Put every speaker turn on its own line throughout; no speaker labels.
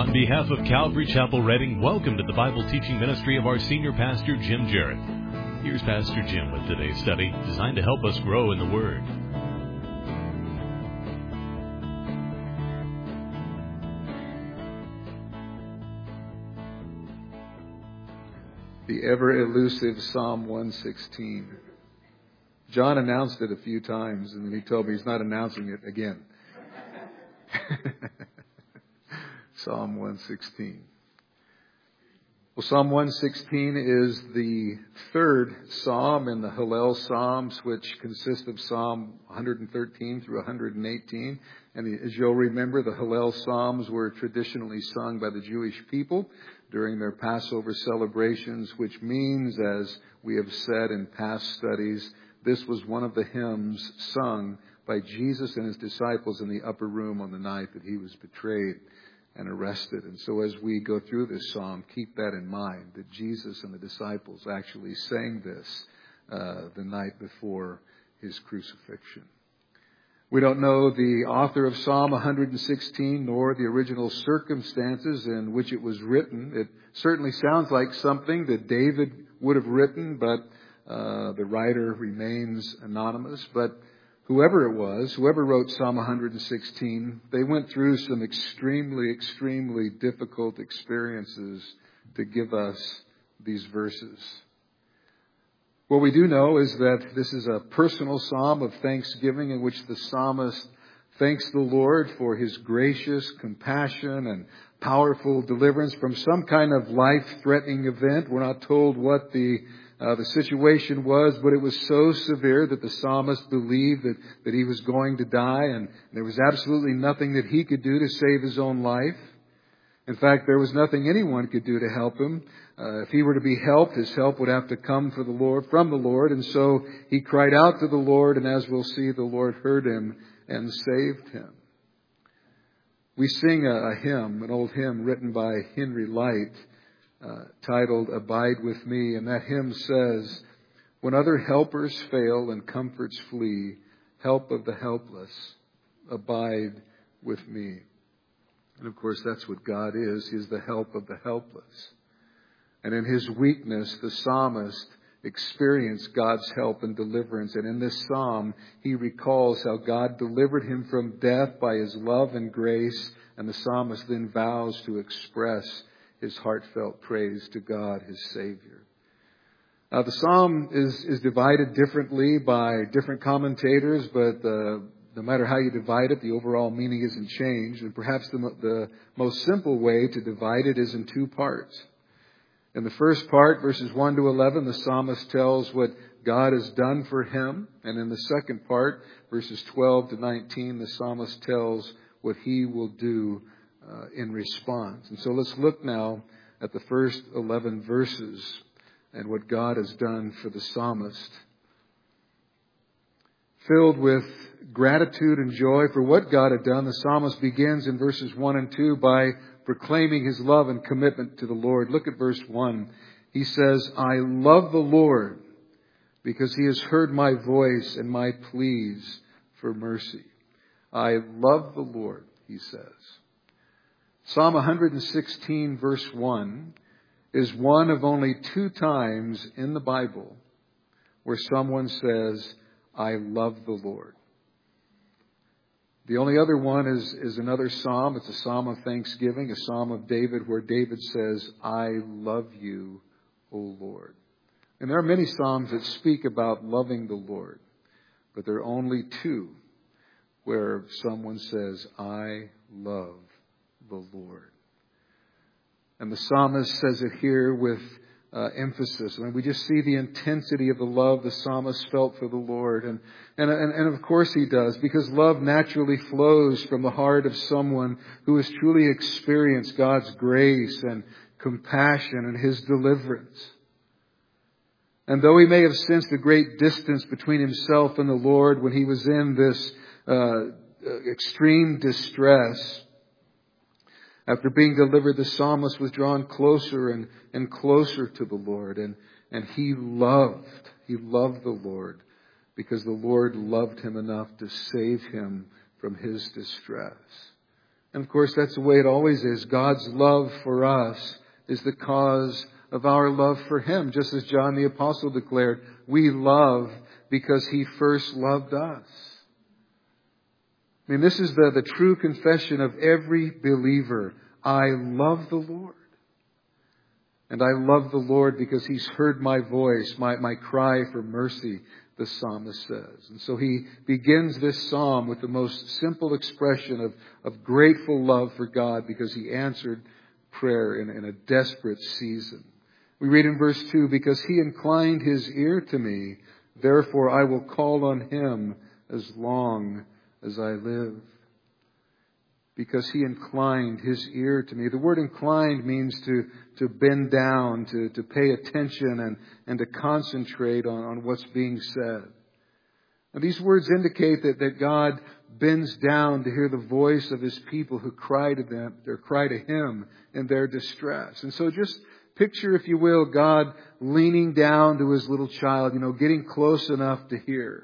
On behalf of Calvary Chapel Reading, welcome to the Bible teaching ministry of our senior pastor, Jim Jarrett. Here's Pastor Jim with today's study, designed to help us grow in the Word.
The ever-elusive Psalm 116. John announced it a few times, and then he told me he's not announcing it again. Psalm 116. Well, Psalm 116 is the third psalm in the Hallel Psalms, which consist of Psalm 113 through 118. And as you'll remember, the Hallel Psalms were traditionally sung by the Jewish people during their Passover celebrations, which means, as we have said in past studies, this was one of the hymns sung by Jesus and his disciples in the upper room on the night that he was betrayed and arrested. And so as we go through this psalm, keep that in mind, that Jesus and the disciples actually sang this the night before his crucifixion. We don't know the author of Psalm 116, nor the original circumstances in which it was written. It certainly sounds like something that David would have written, but the writer remains anonymous. But whoever it was, whoever wrote Psalm 116, they went through some extremely difficult experiences to give us these verses. What we do know is that this is a personal psalm of thanksgiving in which the psalmist thanks the Lord for his gracious compassion and powerful deliverance from some kind of life-threatening event. We're not told what the situation was, but it was so severe that the psalmist believed that he was going to die, and there was absolutely nothing that he could do to save his own life. In fact, there was nothing anyone could do to help him. If he were to be helped, his help would have to come from the Lord. And so he cried out to the Lord, and as we'll see, the Lord heard him and saved him. We sing a hymn, an old hymn written by Henry Light, titled Abide With Me. And that hymn says, when other helpers fail and comforts flee, help of the helpless, abide with me. And of course, that's what God is. He is the help of the helpless. And in his weakness, the psalmist experienced God's help and deliverance. And in this psalm, he recalls how God delivered him from death by his love and grace. And the psalmist then vows to express his heartfelt praise to God, his Savior. The psalm is divided differently by different commentators, but no matter how you divide it, the overall meaning isn't changed. And perhaps the most simple way to divide it is in two parts. In the first part, verses 1 to 11, the psalmist tells what God has done for him. And in the second part, verses 12 to 19, the psalmist tells what he will do in response. And so let's look now at the first 11 verses and what God has done for the psalmist. Filled with gratitude and joy for what God had done, the psalmist begins in verses 1 and 2 by proclaiming his love and commitment to the Lord. Look at verse 1. He says, I love the Lord because he has heard my voice and my pleas for mercy. I love the Lord, he says. Psalm 116 verse 1 is one of only two times in the Bible where someone says, I love the Lord. The only other one is another psalm. It's a psalm of thanksgiving, a psalm of David where David says, I love you, O Lord. And there are many psalms that speak about loving the Lord, but there are only two where someone says, I love the Lord. And the psalmist says it here with emphasis. I mean, we just see the intensity of the love the psalmist felt for the Lord. And of course he does, because love naturally flows from the heart of someone who has truly experienced God's grace and compassion and his deliverance. And though he may have sensed a great distance between himself and the Lord when he was in this extreme distress, after being delivered, the psalmist was drawn closer and closer to the Lord. And he loved the Lord because the Lord loved him enough to save him from his distress. And of course, that's the way it always is. God's love for us is the cause of our love for Him. Just as John the Apostle declared, we love because He first loved us. I mean, this is the true confession of every believer. I love the Lord. And I love the Lord because He's heard my voice, my cry for mercy, the psalmist says. And so he begins this psalm with the most simple expression of grateful love for God because He answered prayer in a desperate season. We read in verse 2, because He inclined His ear to me, therefore I will call on Him as long as I live. Because He inclined His ear to me. The word inclined means to bend down, to pay attention and to concentrate on what's being said. And these words indicate that God bends down to hear the voice of His people who cry to Him in their distress. And so just picture, if you will, God leaning down to His little child, getting close enough to hear.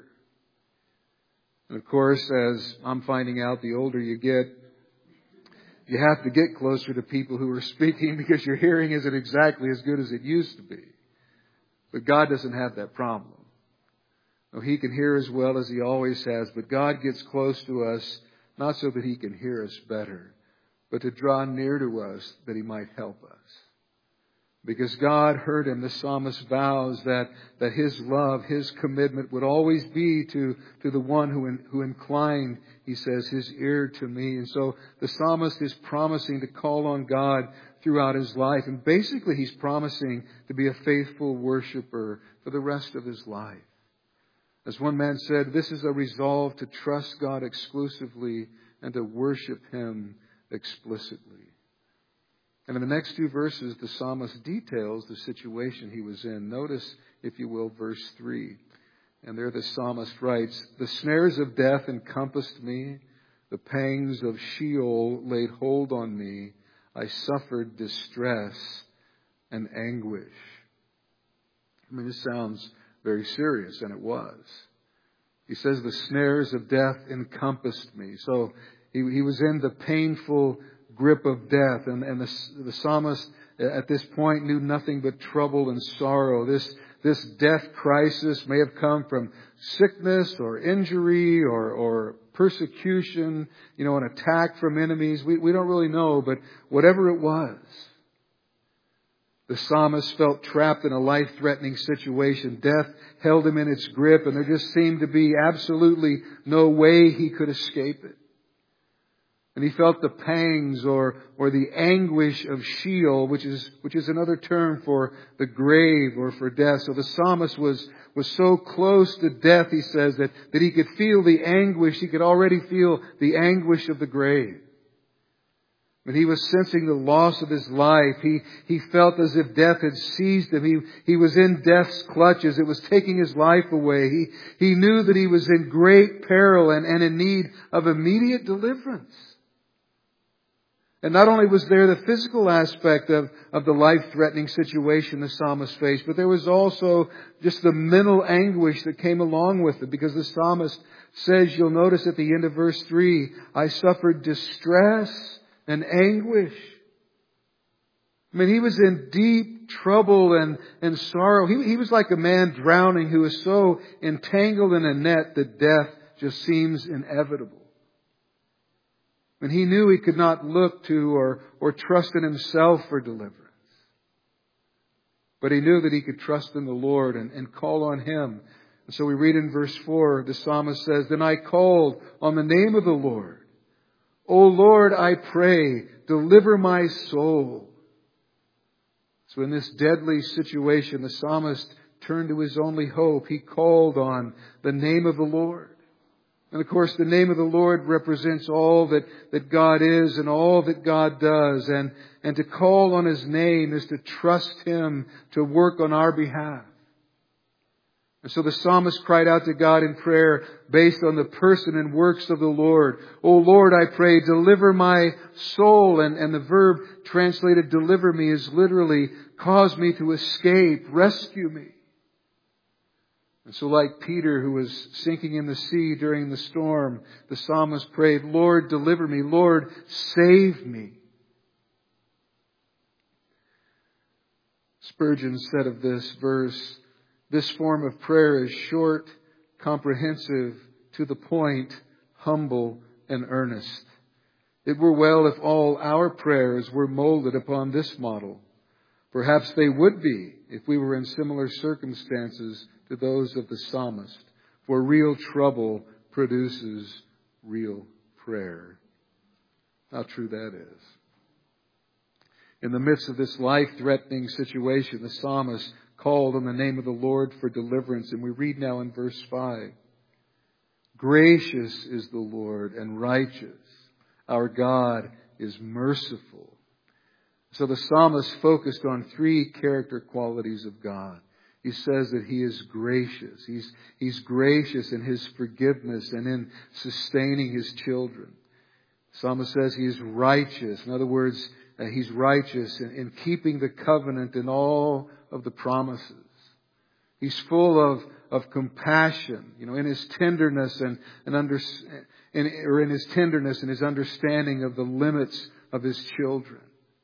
And of course, as I'm finding out, the older you get, you have to get closer to people who are speaking because your hearing isn't exactly as good as it used to be. But God doesn't have that problem. No, He can hear as well as He always has, but God gets close to us not so that He can hear us better, but to draw near to us that He might help us. Because God heard him, the psalmist vows that his love, his commitment would always be to the one who inclined, he says, his ear to me. And so the psalmist is promising to call on God throughout his life. And basically he's promising to be a faithful worshiper for the rest of his life. As one man said, this is a resolve to trust God exclusively and to worship Him explicitly. And in the next two verses, the psalmist details the situation he was in. Notice, if you will, verse 3. And there the psalmist writes, the snares of death encompassed me. The pangs of Sheol laid hold on me. I suffered distress and anguish. I mean, this sounds very serious, and it was. He says, the snares of death encompassed me. So he was in the painful grip of death. And the psalmist at this point knew nothing but trouble and sorrow. This death crisis may have come from sickness or injury or persecution, an attack from enemies. We don't really know, but whatever it was, the psalmist felt trapped in a life-threatening situation. Death held him in its grip, and there just seemed to be absolutely no way he could escape it. And he felt the pangs or the anguish of Sheol, which is another term for the grave or for death. So the psalmist was so close to death, he says, that he could feel the anguish. He could already feel the anguish of the grave. When he was sensing the loss of his life, he felt as if death had seized him. He was in death's clutches. It was taking his life away. He knew that he was in great peril and in need of immediate deliverance. And not only was there the physical aspect of the life-threatening situation the psalmist faced, but there was also just the mental anguish that came along with it. Because the psalmist says, you'll notice at the end of verse 3, I suffered distress and anguish. I mean, he was in deep trouble and sorrow. He was like a man drowning who is so entangled in a net that death just seems inevitable. And he knew he could not look to or trust in himself for deliverance. But he knew that he could trust in the Lord and call on Him. And so we read in verse 4, the psalmist says, then I called on the name of the Lord. O Lord, I pray, deliver my soul. So in this deadly situation, the psalmist turned to his only hope. He called on the name of the Lord. And of course, the name of the Lord represents all that God is and all that God does. And to call on His name is to trust Him to work on our behalf. And so the psalmist cried out to God in prayer based on the person and works of the Lord. O Lord, I pray, deliver my soul. And the verb translated deliver me is literally cause me to escape, rescue me. And so like Peter, who was sinking in the sea during the storm, the psalmist prayed, Lord, deliver me. Lord, save me. Spurgeon said of this verse, this form of prayer is short, comprehensive, to the point, humble, and earnest. It were well if all our prayers were molded upon this model. Perhaps they would be if we were in similar circumstances to those of the psalmist. For real trouble produces real prayer. How true that is. In the midst of this life-threatening situation, the psalmist called on the name of the Lord for deliverance. And we read now in verse 5, gracious is the Lord and righteous. Our God is merciful. So the psalmist focused on three character qualities of God. He says that He is gracious. He's gracious in His forgiveness and in sustaining His children. The psalmist says He is righteous. In other words, He's righteous in keeping the covenant and all of the promises. He's full of compassion, in His tenderness in His tenderness and His understanding of the limits of His children.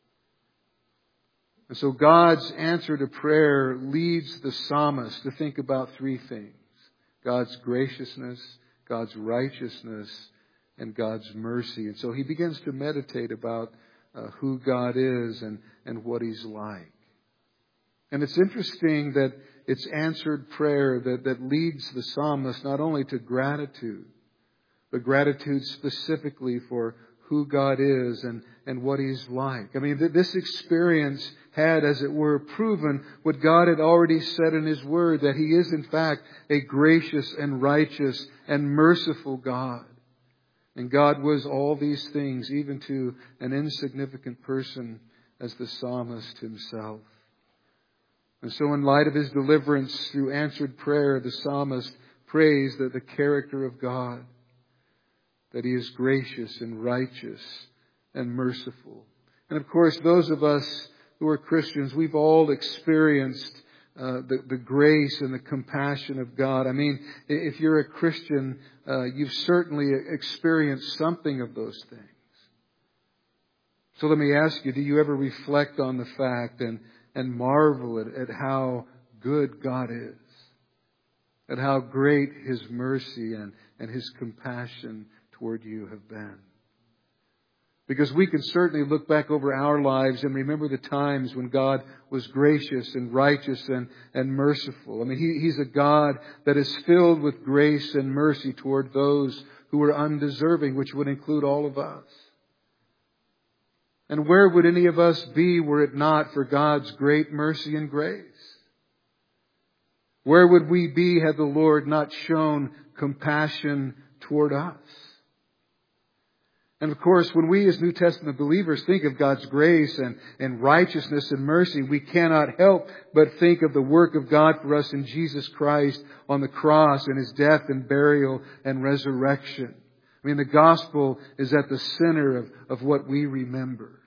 And so God's answer to prayer leads the psalmist to think about three things: God's graciousness, God's righteousness, and God's mercy. And so he begins to meditate about who God is and what He's like. And it's interesting that it's answered prayer that leads the psalmist not only to gratitude, but gratitude specifically for who God is and what He's like. I mean, this experience had, as it were, proven what God had already said in His Word, that He is in fact a gracious and righteous and merciful God. And God was all these things, even to an insignificant person as the psalmist himself. And so in light of his deliverance through answered prayer, the psalmist prays that the character of God, that He is gracious and righteous and merciful. And of course, those of us who are Christians, we've all experienced the grace and the compassion of God. I mean, if you're a Christian, you've certainly experienced something of those things. So let me ask you, do you ever reflect on the fact and marvel at how good God is? At how great His mercy and His compassion toward you have been? Because we can certainly look back over our lives and remember the times when God was gracious and righteous and merciful. I mean, He's a God that is filled with grace and mercy toward those who are undeserving, which would include all of us. And where would any of us be were it not for God's great mercy and grace? Where would we be had the Lord not shown compassion toward us? And of course, when we as New Testament believers think of God's grace and righteousness and mercy, we cannot help but think of the work of God for us in Jesus Christ on the cross and His death and burial and resurrection. I mean, the gospel is at the center of what we remember.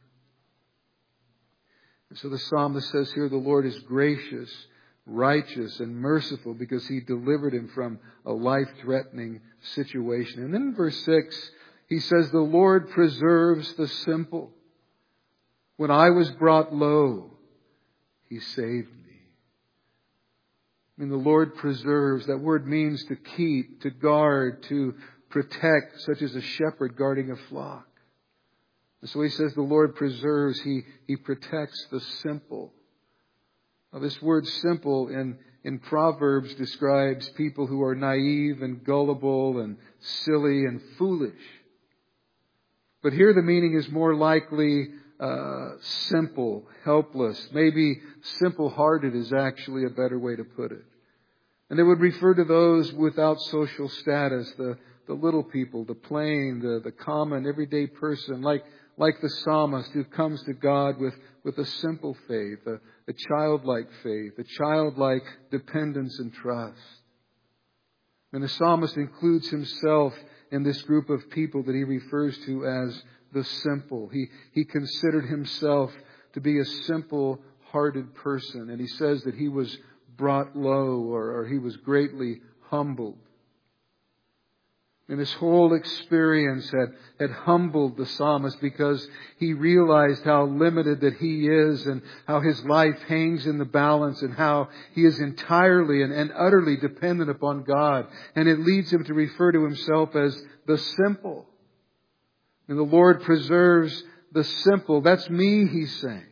And so the psalmist says here, the Lord is gracious, righteous, and merciful because He delivered him from a life-threatening situation. And then in verse 6, he says, the Lord preserves the simple. When I was brought low, He saved me. I mean, the Lord preserves. That word means to keep, to guard, to protect, such as a shepherd guarding a flock. And so he says the Lord preserves. He protects the simple. Now, this word simple in Proverbs describes people who are naive and gullible and silly and foolish. But here the meaning is more likely simple, helpless. Maybe simple-hearted is actually a better way to put it. And it would refer to those without social status, the little people, the plain, the common, everyday person, like the psalmist who comes to God with a simple faith, a childlike faith, a childlike dependence and trust. And the psalmist includes himself in this group of people that he refers to as the simple. He considered himself to be a simple-hearted person. And he says that he was brought low, or he was greatly humbled. And this whole experience had humbled the psalmist because he realized how limited that he is and how his life hangs in the balance and how he is entirely and utterly dependent upon God. And it leads him to refer to himself as the simple. And the Lord preserves the simple. That's me, he's saying.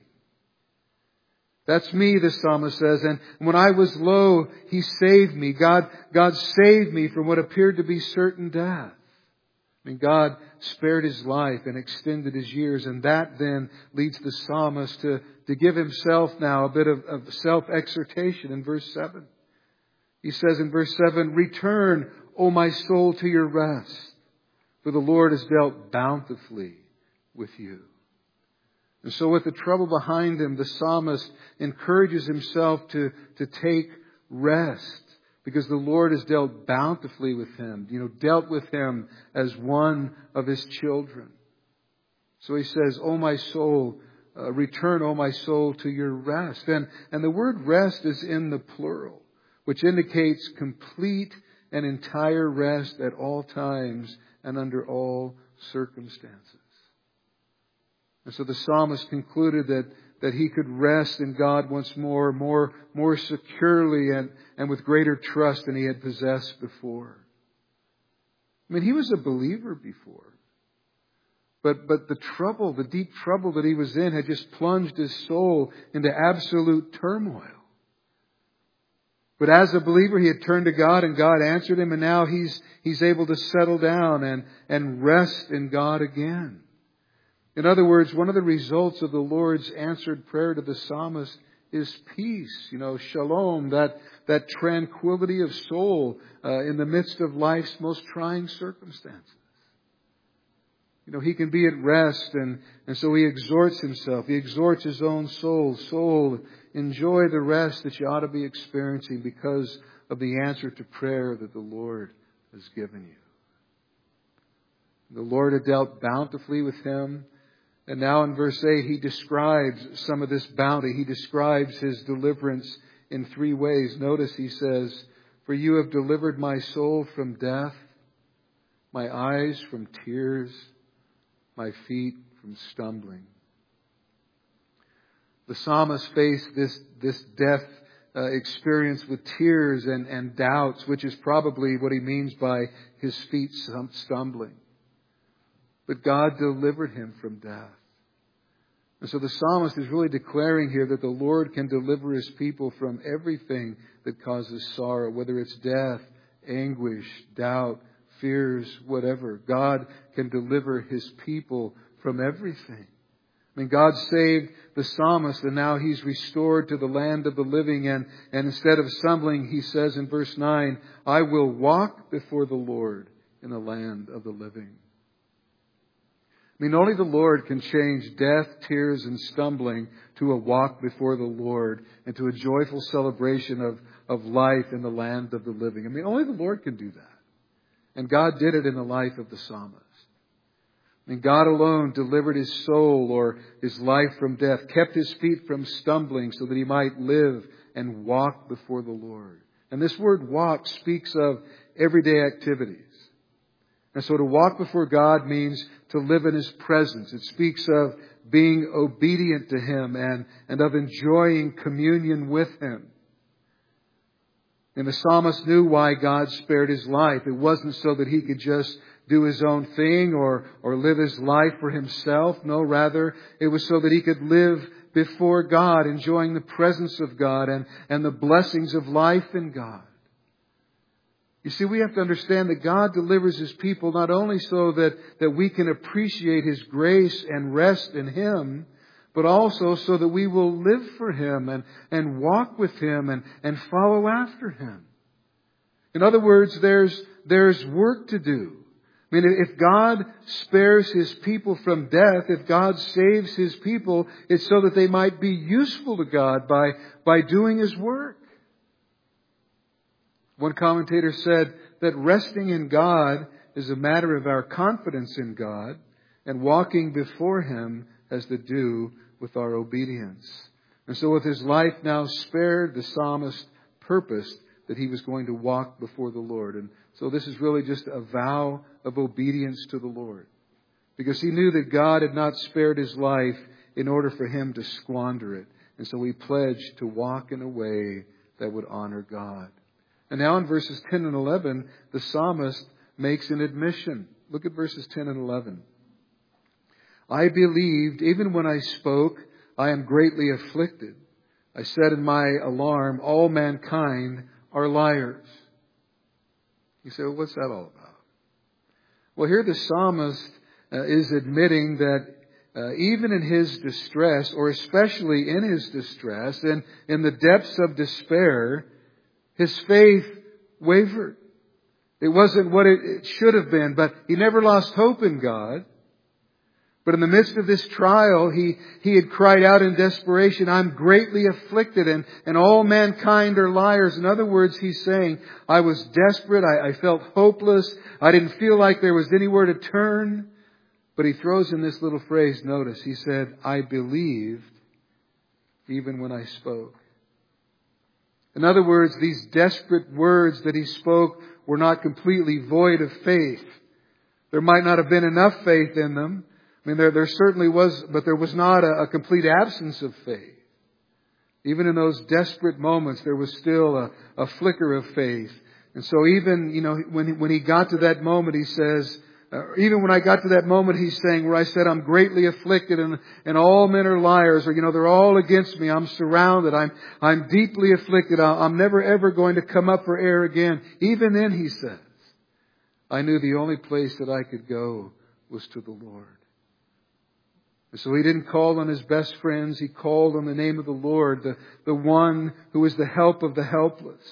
That's me, the psalmist says. And when I was low, He saved me. God saved me from what appeared to be certain death. I mean, God spared His life and extended His years. And that then leads the psalmist to give himself now a bit of self-exhortation in verse 7. He says in verse 7, "Return, O my soul, to your rest, for the Lord has dealt bountifully with you." And so with the trouble behind him, the psalmist encourages himself to take rest because the Lord has dealt bountifully with him, dealt with him as one of His children. So he says, "O my soul, return, O my soul, to your rest." And the word rest is in the plural, which indicates complete and entire rest at all times and under all circumstances. And so the psalmist concluded that he could rest in God once more securely and with greater trust than he had possessed before. I mean, he was a believer before. But the deep trouble that he was in had just plunged his soul into absolute turmoil. But as a believer, he had turned to God and God answered him, and now he's able to settle down and rest in God again. In other words, one of the results of the Lord's answered prayer to the psalmist is peace, shalom, that tranquility of soul in the midst of life's most trying circumstances. He can be at rest, and so he exhorts himself. He exhorts his own soul. Soul, enjoy the rest that you ought to be experiencing because of the answer to prayer that the Lord has given you. The Lord had dealt bountifully with him. And now in verse 8, he describes some of this bounty. He describes his deliverance in 3 ways. Notice he says, "For you have delivered my soul from death, my eyes from tears, my feet from stumbling." The psalmist faced this death experience with tears and doubts, which is probably what he means by his feet stumbling. But God delivered him from death. And so the psalmist is really declaring here that the Lord can deliver His people from everything that causes sorrow, whether it's death, anguish, doubt, fears, whatever. God can deliver His people from everything. I mean, God saved the psalmist and now he's restored to the land of the living. And instead of stumbling, he says in verse 9, "I will walk before the Lord in the land of the living." I mean, only the Lord can change death, tears, and stumbling to a walk before the Lord and to a joyful celebration of life in the land of the living. I mean, only the Lord can do that. And God did it in the life of the psalmist. I mean, God alone delivered his soul or his life from death, kept his feet from stumbling so that he might live and walk before the Lord. And this word walk speaks of everyday activities. And so to walk before God means to live in His presence. It speaks of being obedient to Him and of enjoying communion with Him. And the psalmist knew why God spared his life. It wasn't so that he could just do his own thing or live his life for himself. No, rather, it was so that he could live before God, enjoying the presence of God and the blessings of life in God. You see, we have to understand that God delivers His people not only so that we can appreciate His grace and rest in Him, but also so that we will live for Him and walk with Him and follow after Him. In other words, there's work to do. I mean, if God spares His people from death, if God saves His people, it's so that they might be useful to God by doing His work. One commentator said that resting in God is a matter of our confidence in God, and walking before Him has to do with our obedience. And so with his life now spared, the psalmist purposed that he was going to walk before the Lord. And so this is really just a vow of obedience to the Lord. Because he knew that God had not spared his life in order for him to squander it. And so he pledged to walk in a way that would honor God. And now in verses 10 and 11, the psalmist makes an admission. Look at verses 10 and 11. I believed, even when I spoke, I am greatly afflicted. I said in my alarm, all mankind are liars. You say, well, what's that all about? Well, here the psalmist is admitting that even in his distress, or especially in his distress, and in the depths of despair, his faith wavered. It wasn't what it should have been, but he never lost hope in God. But in the midst of this trial, he had cried out in desperation, I'm greatly afflicted, and all mankind are liars. In other words, he's saying, I was desperate, I felt hopeless, I didn't feel like there was anywhere to turn. But he throws in this little phrase, notice, he said, I believed even when I spoke. In other words, these desperate words that he spoke were not completely void of faith. There might not have been enough faith in them. I mean, there certainly was, but there was not a complete absence of faith. Even in those desperate moments, there was still a flicker of faith. And so even, when he got to that moment, he says, even when I got to that moment, he's saying, where I said, I'm greatly afflicted and all men are liars, or, they're all against me. I'm surrounded. I'm deeply afflicted. I'm never ever going to come up for air again. Even then, he says, I knew the only place that I could go was to the Lord. And so he didn't call on his best friends. He called on the name of the Lord, the one who is the help of the helpless.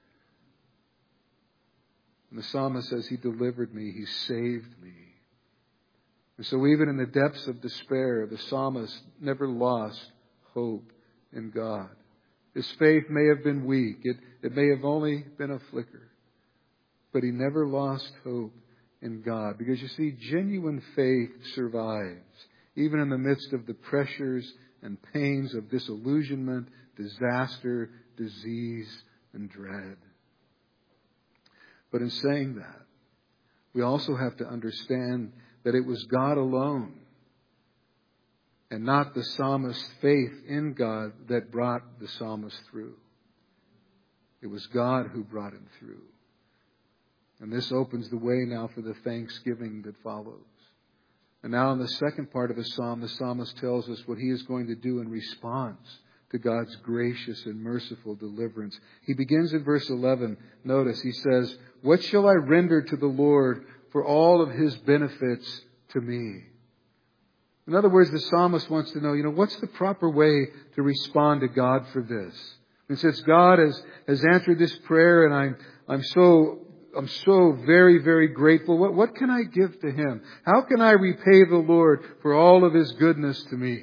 And the psalmist says, He delivered me. He saved me. And so even in the depths of despair, the psalmist never lost hope in God. His faith may have been weak. It may have only been a flicker. But he never lost hope in God. Because you see, genuine faith survives, even in the midst of the pressures and pains of disillusionment, disaster, disease, and dread. But in saying that, we also have to understand that it was God alone and not the psalmist's faith in God that brought the psalmist through. It was God who brought him through. And this opens the way now for the thanksgiving that follows. And now in the second part of the psalmist tells us what he is going to do in response to God's gracious and merciful deliverance. He begins in verse 11. Notice, he says, what shall I render to the Lord for all of His benefits to me? In other words, the psalmist wants to know, what's the proper way to respond to God for this? And since God has answered this prayer, and I'm so very, very grateful. What can I give to Him? How can I repay the Lord for all of His goodness to me?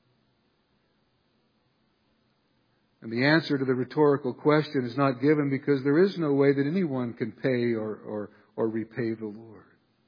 And the answer to the rhetorical question is not given because there is no way that anyone can pay or repay the Lord.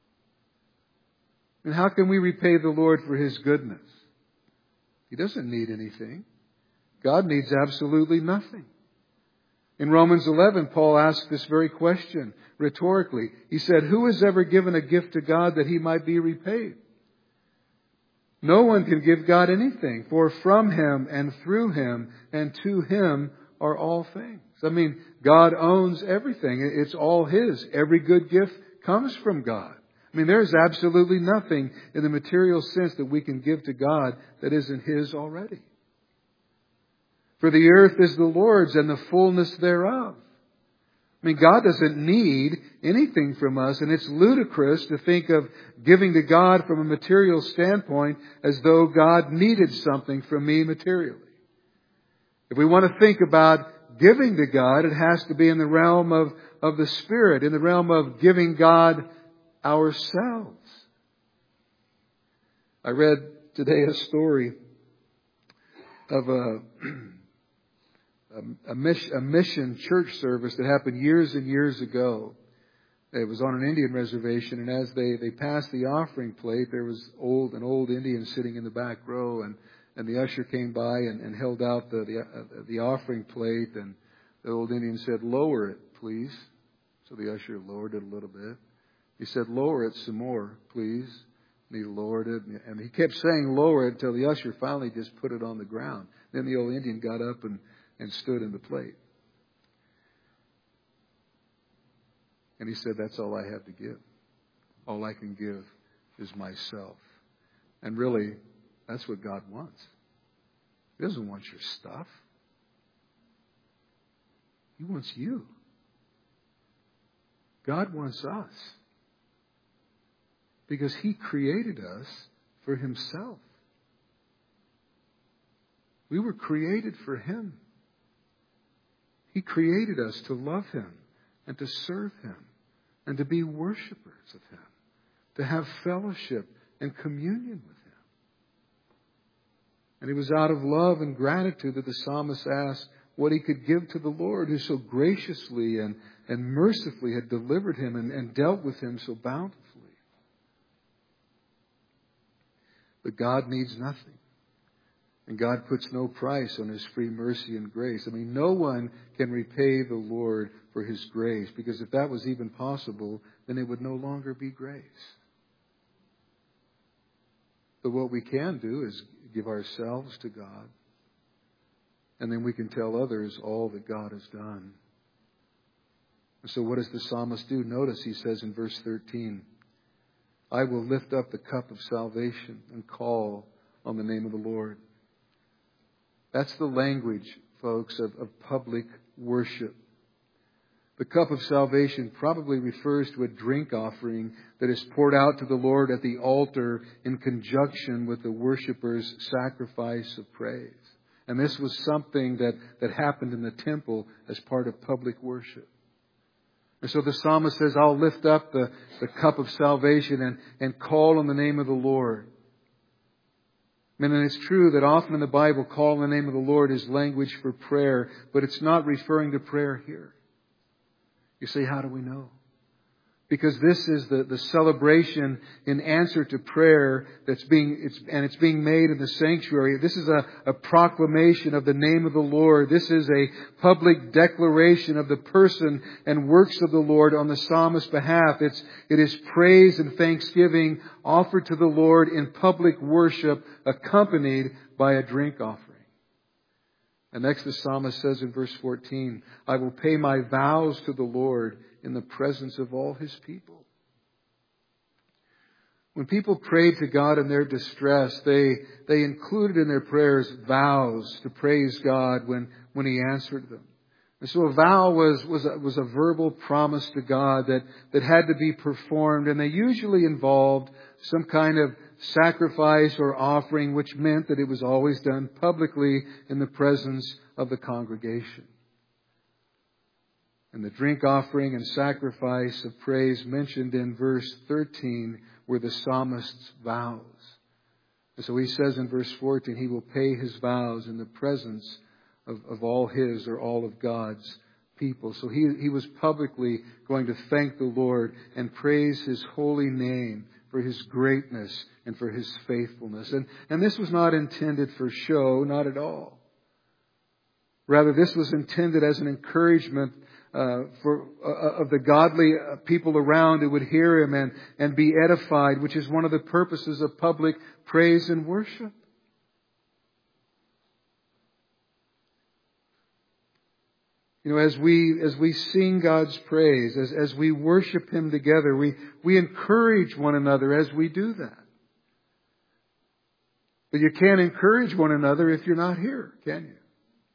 And how can we repay the Lord for His goodness? He doesn't need anything. God needs absolutely nothing. In Romans 11, Paul asked this very question rhetorically. He said, who has ever given a gift to God that he might be repaid? No one can give God anything, for from Him and through Him and to Him are all things. I mean, God owns everything. It's all His. Every good gift comes from God. I mean, there's absolutely nothing in the material sense that we can give to God that isn't His already. For the earth is the Lord's and the fullness thereof. I mean, God doesn't need anything from us, and it's ludicrous to think of giving to God from a material standpoint as though God needed something from me materially. If we want to think about giving to God, it has to be in the realm of the Spirit, in the realm of giving God ourselves. I read today a story of a mission church service that happened years and years ago. It was on an Indian reservation, and as they passed the offering plate, there was an old Indian sitting in the back row, and the usher came by and held out the offering plate, and The old Indian said, "Lower it, please." So the usher lowered it a little bit. He said, "Lower it some more, please." And he lowered it. And he kept saying, "Lower it," until the usher finally just put it on the ground. Then the old Indian got up and stood in the plate. And he said, "That's all I have to give. All I can give is myself." And really, that's what God wants. He doesn't want your stuff. He wants you. God wants us. Because He created us for Himself. We were created for Him. He created us to love Him and to serve Him and to be worshipers of Him, to have fellowship and communion with Him. And it was out of love and gratitude that the psalmist asked what he could give to the Lord, who so graciously and mercifully had delivered him and dealt with him so bountifully. But God needs nothing. And God puts no price on His free mercy and grace. I mean, no one can repay the Lord for His grace, because if that was even possible, then it would no longer be grace. But what we can do is give ourselves to God, and then we can tell others all that God has done. And so what does the psalmist do? Notice he says in verse 13, "I will lift up the cup of salvation and call on the name of the Lord." That's the language, folks, of public worship. The cup of salvation probably refers to a drink offering that is poured out to the Lord at the altar in conjunction with the worshiper's sacrifice of praise. And this was something that happened in the temple as part of public worship. And so the psalmist says, "I'll lift up the cup of salvation and call on the name of the Lord." And it's true that often in the Bible, call on the name of the Lord is language for prayer, but it's not referring to prayer here. You say, how do we know? Because this is the celebration in answer to prayer it's being made in the sanctuary. This is a proclamation of the name of the Lord. This is a public declaration of the person and works of the Lord on the psalmist's behalf. It is praise and thanksgiving offered to the Lord in public worship, accompanied by a drink offering. And next the psalmist says in verse 14, "I will pay my vows to the Lord in the presence of all His people." When people prayed to God in their distress, they included in their prayers vows to praise God when He answered them. And so a vow was a verbal promise to God that had to be performed, and they usually involved some kind of sacrifice or offering, which meant that it was always done publicly in the presence of the congregation. And the drink offering and sacrifice of praise mentioned in verse 13 were the psalmist's vows. And so he says in verse 14, he will pay his vows in the presence of all his or all of God's people. So he was publicly going to thank the Lord and praise His holy name for His greatness and for His faithfulness. And this was not intended for show, not at all. Rather, this was intended as an encouragement of the godly people around who would hear him and be edified, which is one of the purposes of public praise and worship. You know, as we sing God's praise, as we worship Him together, we encourage one another as we do that. But you can't encourage one another if you're not here, can you?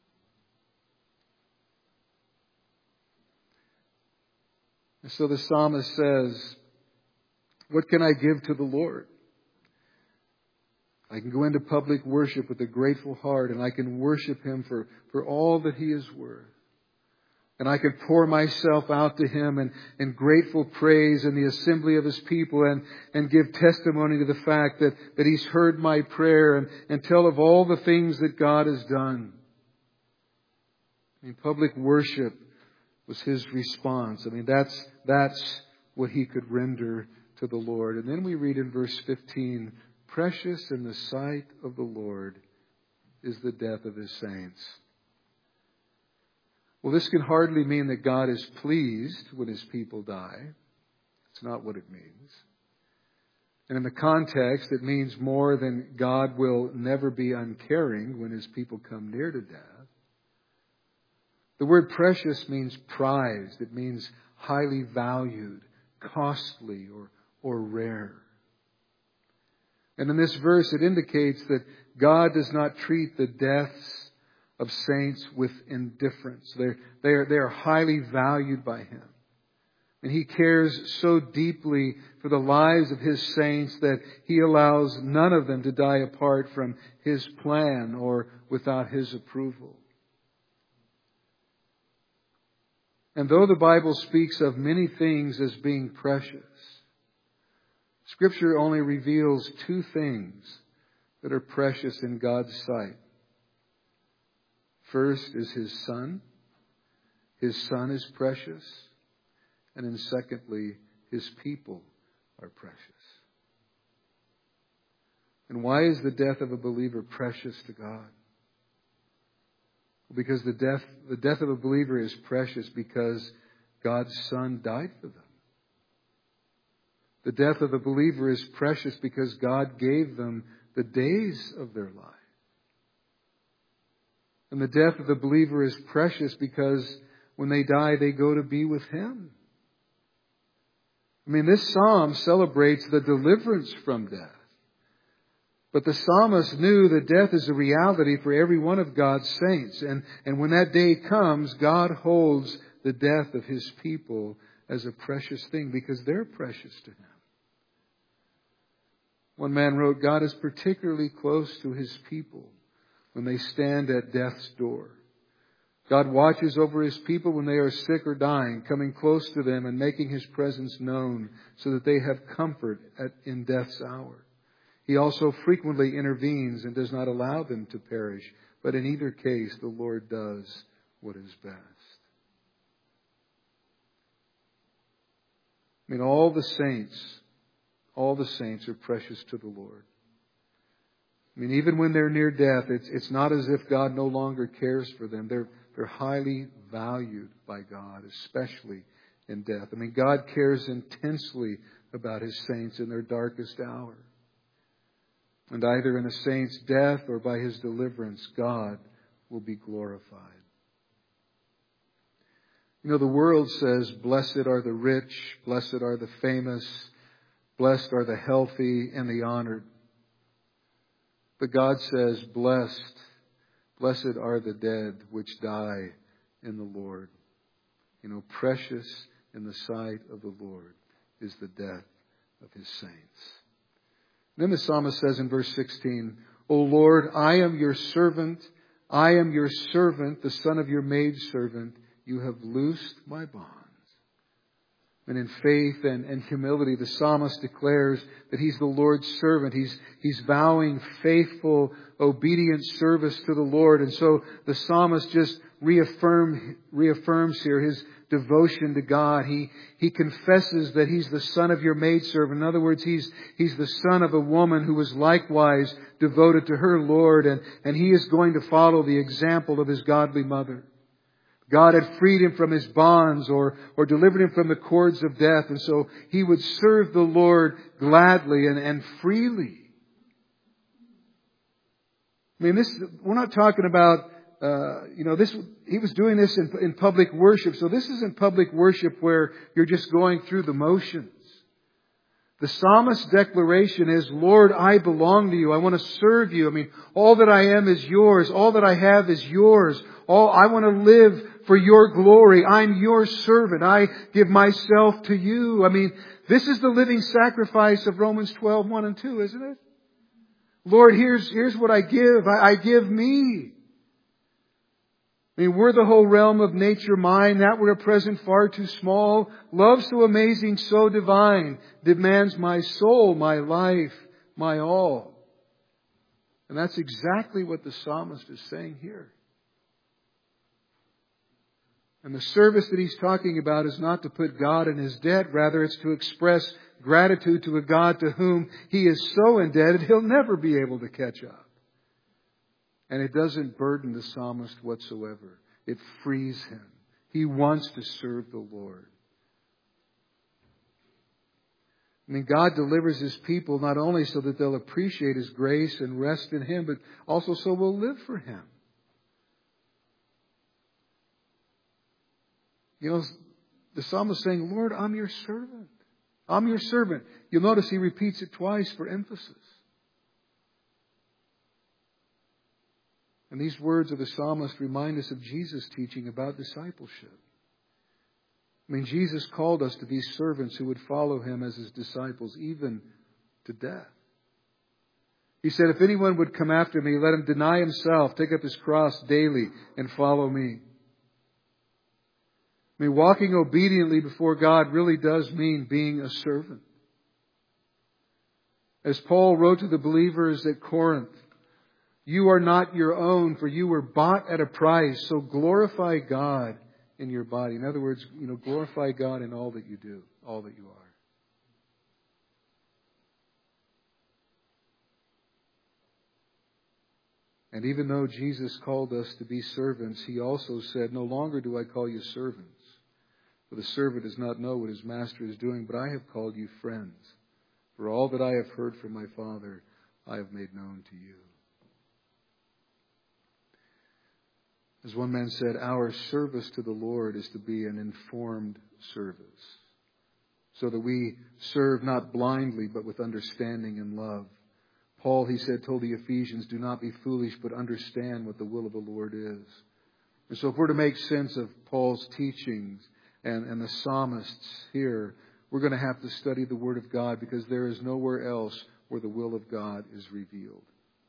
And so the psalmist says, what can I give to the Lord? I can go into public worship with a grateful heart, and I can worship Him for all that He is worth. And I can pour myself out to Him in grateful praise in the assembly of His people and give testimony to the fact that He's heard my prayer and tell of all the things that God has done. I mean, public worship was His response. I mean, that's what He could render to the Lord. And then we read in verse 15, "Precious in the sight of the Lord is the death of His saints." Well, this can hardly mean that God is pleased when His people die. It's not what it means. And in the context, it means more than God will never be uncaring when His people come near to death. The word precious means prized. It means highly valued, costly, or rare. And in this verse, it indicates that God does not treat the deaths of saints with indifference. They are highly valued by Him. And He cares so deeply for the lives of His saints that He allows none of them to die apart from His plan or without His approval. And though the Bible speaks of many things as being precious, Scripture only reveals two things that are precious in God's sight. First is His Son. His Son is precious. And then secondly, His people are precious. And why is the death of a believer precious to God? Because the death of a believer is precious because God's Son died for them. The death of a believer is precious because God gave them the days of their life. And the death of the believer is precious because when they die, they go to be with Him. I mean, this psalm celebrates the deliverance from death. But the psalmist knew that death is a reality for every one of God's saints. And when that day comes, God holds the death of His people as a precious thing because they're precious to Him. One man wrote, God is particularly close to His people when they stand at death's door. God watches over His people when they are sick or dying, coming close to them and making His presence known so that they have comfort in death's hour. He also frequently intervenes and does not allow them to perish. But in either case, the Lord does what is best. I mean, all the saints are precious to the Lord. I mean, even when they're near death, it's not as if God no longer cares for them. They're highly valued by God, especially in death. I mean, God cares intensely about His saints in their darkest hour. And either in a saint's death or by his deliverance, God will be glorified. You know, the world says, blessed are the rich, blessed are the famous, blessed are the healthy and the honored. But God says, blessed are the dead which die in the Lord. You know, precious in the sight of the Lord is the death of His saints. Then the psalmist says in verse 16, O Lord, I am your servant. I am your servant, the son of your maidservant. You have loosed my bonds. And in faith and humility, the psalmist declares that he's the Lord's servant. He's vowing faithful, obedient service to the Lord. And so the psalmist just reaffirms here his devotion to God. He confesses that he's the son of your maidservant. In other words, he's the son of a woman who was likewise devoted to her Lord, and he is going to follow the example of his godly mother. God had freed him from his bonds or delivered him from the cords of death, and so he would serve the Lord gladly and freely. I mean, we're not talking about he was doing this in public worship. So this isn't public worship where you're just going through the motions. The psalmist's declaration is, Lord, I belong to you. I want to serve you. I mean, all that I am is yours. All that I have is yours. I want to live for your glory. I'm your servant. I give myself to you. I mean, this is the living sacrifice of Romans 12:1 and 2, isn't it? Lord, here's what I give. I give me. I mean, were the whole realm of nature mine, that were a present far too small. Love so amazing, so divine, demands my soul, my life, my all. And that's exactly what the psalmist is saying here. And the service that he's talking about is not to put God in his debt. Rather, it's to express gratitude to a God to whom he is so indebted he'll never be able to catch up. And it doesn't burden the psalmist whatsoever. It frees him He wants to serve the Lord. I mean, God delivers His people not only so that they'll appreciate His grace and rest in Him, but also so we'll live for Him. You know, the psalmist is saying, Lord, I'm your servant. I'm your servant. You'll notice he repeats it twice for emphasis. And these words of the psalmist remind us of Jesus' teaching about discipleship. I mean, Jesus called us to be servants who would follow Him as His disciples, even to death. He said, if anyone would come after me, let him deny himself, take up his cross daily, and follow me. I mean, walking obediently before God really does mean being a servant. As Paul wrote to the believers at Corinth, you are not your own, for you were bought at a price, so glorify God in your body. In other words, glorify God in all that you do, all that you are. And even though Jesus called us to be servants, He also said, no longer do I call you servants. For the servant does not know what his master is doing, but I have called you friends. For all that I have heard from my Father, I have made known to you. As one man said, our service to the Lord is to be an informed service, so that we serve not blindly, but with understanding and love. Paul, he said, told the Ephesians, do not be foolish, but understand what the will of the Lord is. And so if we're to make sense of Paul's teachings and the psalmists here, we're going to have to study the Word of God, because there is nowhere else where the will of God is revealed.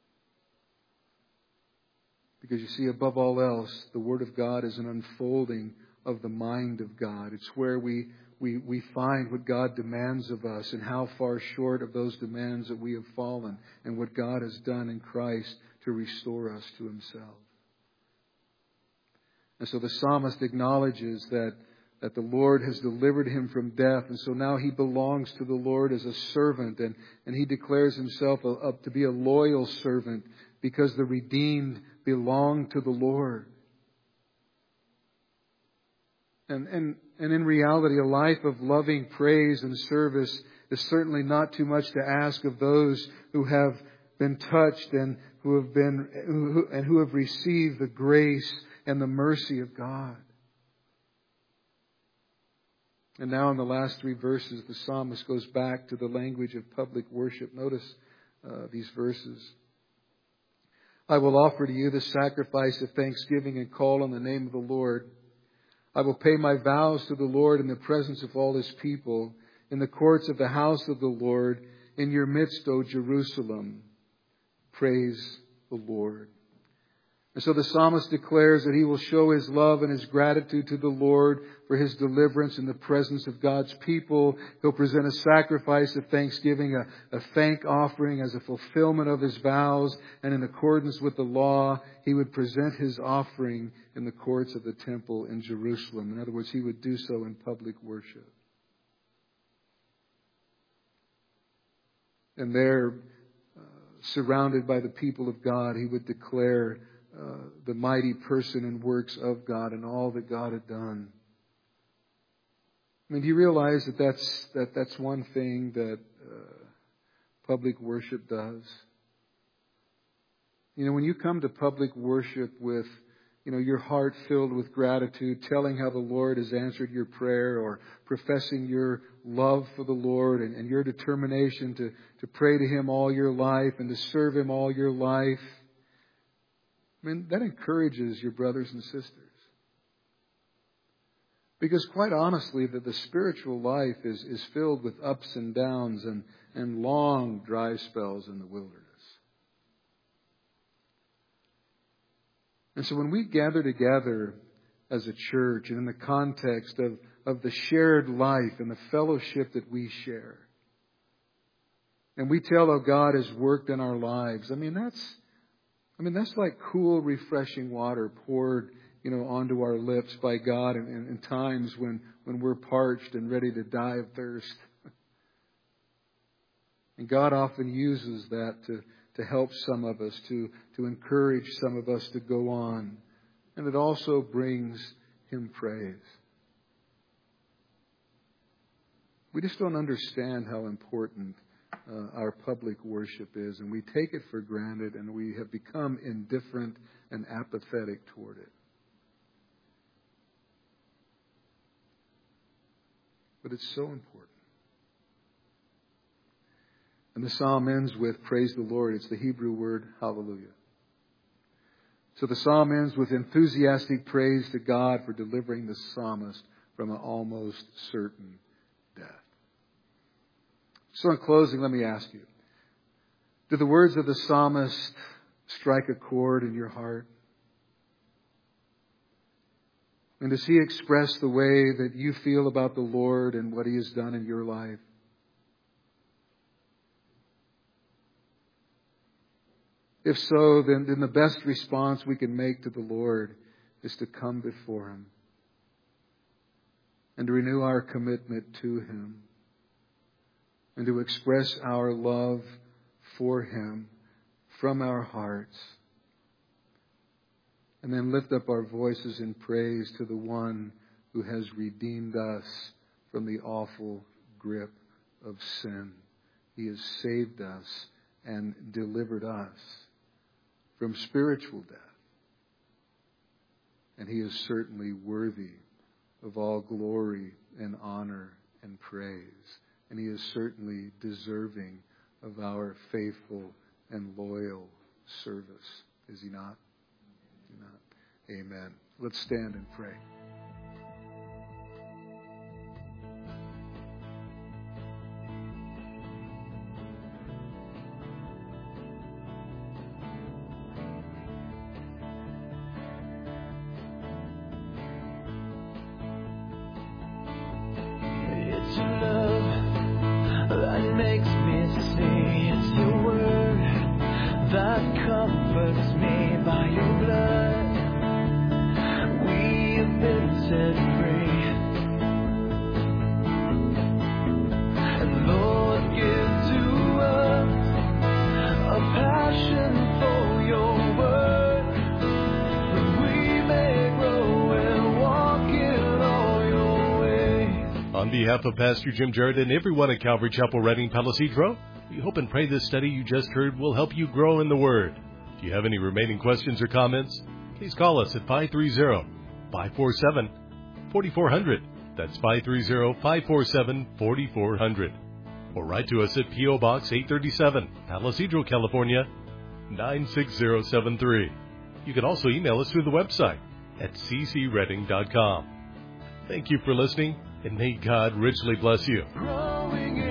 Because you see, above all else, the Word of God is an unfolding of the mind of God. It's where we find what God demands of us and how far short of those demands that we have fallen, and what God has done in Christ to restore us to Himself. And so the psalmist acknowledges that the Lord has delivered him from death, and so now he belongs to the Lord as a servant, and he declares himself to be a loyal servant, because the redeemed belong to the Lord. And in reality, a life of loving praise and service is certainly not too much to ask of those who have been touched and who have received the grace and the mercy of God. And now in the last three verses, the psalmist goes back to the language of public worship. Notice these verses. I will offer to you the sacrifice of thanksgiving and call on the name of the Lord. I will pay my vows to the Lord in the presence of all His people, in the courts of the house of the Lord, in your midst, O Jerusalem. Praise the Lord. And so the psalmist declares that he will show his love and his gratitude to the Lord for His deliverance in the presence of God's people. He'll present a sacrifice of thanksgiving, a thank offering as a fulfillment of his vows. And in accordance with the law, he would present his offering in the courts of the temple in Jerusalem. In other words, he would do so in public worship. And there, surrounded by the people of God, he would declare the mighty person and works of God and all that God had done. I mean, do you realize that that's one thing that public worship does? When you come to public worship with, your heart filled with gratitude, telling how the Lord has answered your prayer, or professing your love for the Lord and your determination to pray to Him all your life and to serve Him all your life, that encourages your brothers and sisters. Because quite honestly, the spiritual life is filled with ups and downs and long dry spells in the wilderness. And so when we gather together as a church, and in the context of the shared life and the fellowship that we share, and we tell how God has worked in our lives, that's like cool, refreshing water poured, onto our lips by God in times when we're parched and ready to die of thirst. And God often uses that to help some of us, to encourage some of us to go on. And it also brings Him praise. We just don't understand how important our public worship is, and we take it for granted, and we have become indifferent and apathetic toward it. But it's so important. And the psalm ends with, praise the Lord. It's the Hebrew word, hallelujah. So the psalm ends with enthusiastic praise to God for delivering the psalmist from an almost certain death. So in closing, let me ask you, do the words of the psalmist strike a chord in your heart? And does he express the way that you feel about the Lord and what He has done in your life? If so, then the best response we can make to the Lord is to come before Him and to renew our commitment to Him and to express our love for Him from our hearts, and then lift up our voices in praise to the One who has redeemed us from the awful grip of sin. He has saved us and delivered us from spiritual death. And He is certainly worthy of all glory and honor and praise. And He is certainly deserving of our faithful and loyal service. Is He not? Amen. Let's stand and pray.
It's your love that makes me see. It's your word that comforts me. By your blood set free. And Lord, give to us a passion for your word, that we may grow and walk in all your ways.
On behalf of Pastor Jim Jarrett and everyone at Calvary Chapel Redding Palo Cedro, we hope and pray this study you just heard will help you grow in the Word. If you have any remaining questions or comments, please call us at 530-547-4400. That's 530-547-4400. Or write to us at P.O. Box 837, Palo Cedro, California, 96073. You can also email us through the website at ccredding.com. Thank you for listening, and may God richly bless you.
Growing